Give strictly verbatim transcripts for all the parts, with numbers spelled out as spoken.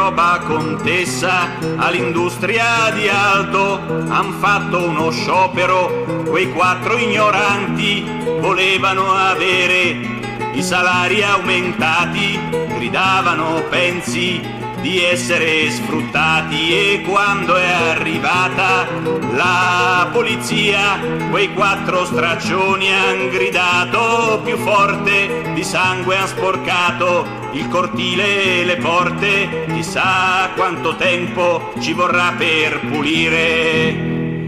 roba, contessa, all'industria di Alto han fatto uno sciopero, quei quattro ignoranti volevano avere i salari aumentati, gridavano pensi di essere sfruttati, e quando è arrivata la polizia quei quattro straccioni han gridato più forte, di sangue han sporcato il cortile e le porte, chissà quanto tempo ci vorrà per pulire.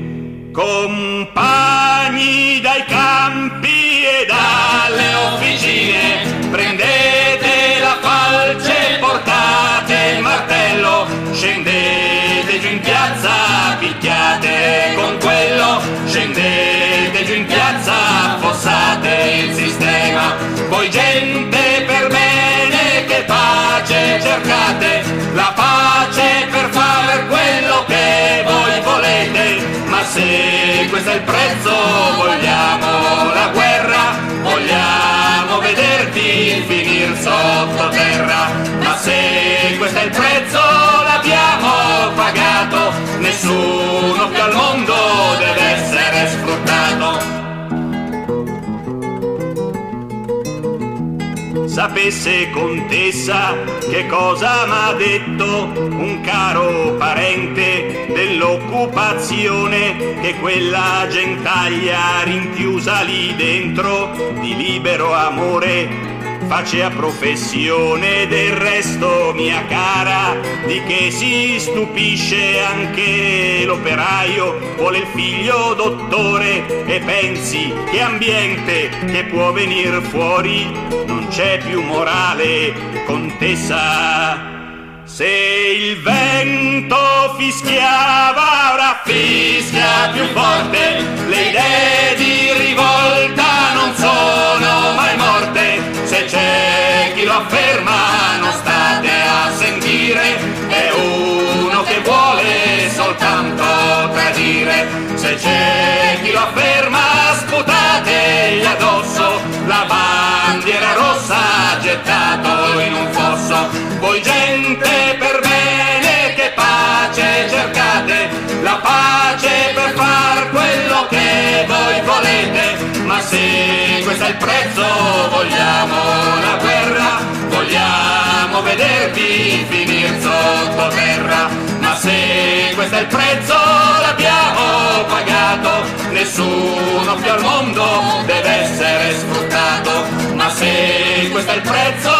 Compagni dai campi e dalle officine, prendete la falce, portate il martello, scendete giù in piazza, picchiate con quello, scendete giù in piazza, affossate il sistema. Voi gente per bene che pace cercate, la pace per fare quello che voi volete, ma se questo è il prezzo vogliamo la guerra, vogliamo vederti finir sottoterra, ma se questo è il prezzo l'abbiamo pagato, nessuno più al mondo deve essere sfruttato. Sapesse, contessa, che cosa m'ha detto un caro parente dell'occupazione, che quella gentaglia rinchiusa lì dentro di libero amore facea professione. Del resto, mia cara, di che si stupisce anche l'operaio, vuole il figlio dottore, e pensi che ambiente che può venir fuori, non c'è più morale, contessa. Se il vento fischiava, ora fischia più forte, le idee di rivolta non sono mai morte, se c'è chi lo afferma non state a sentire, è uno che vuole soltanto tradire, se c'è chi lo afferma sputategli addosso la bandiera rossa, gettato in un fosso. Voi gente per bene che pace cercate, la pace per far quello che voi volete, ma se questo è il prezzo vogliamo la guerra, vogliamo vedervi finir sottoterra, ma se questo è il prezzo l'abbiamo pagato, nessuno più al mondo deve essere sfruttato, ma se questo è il prezzo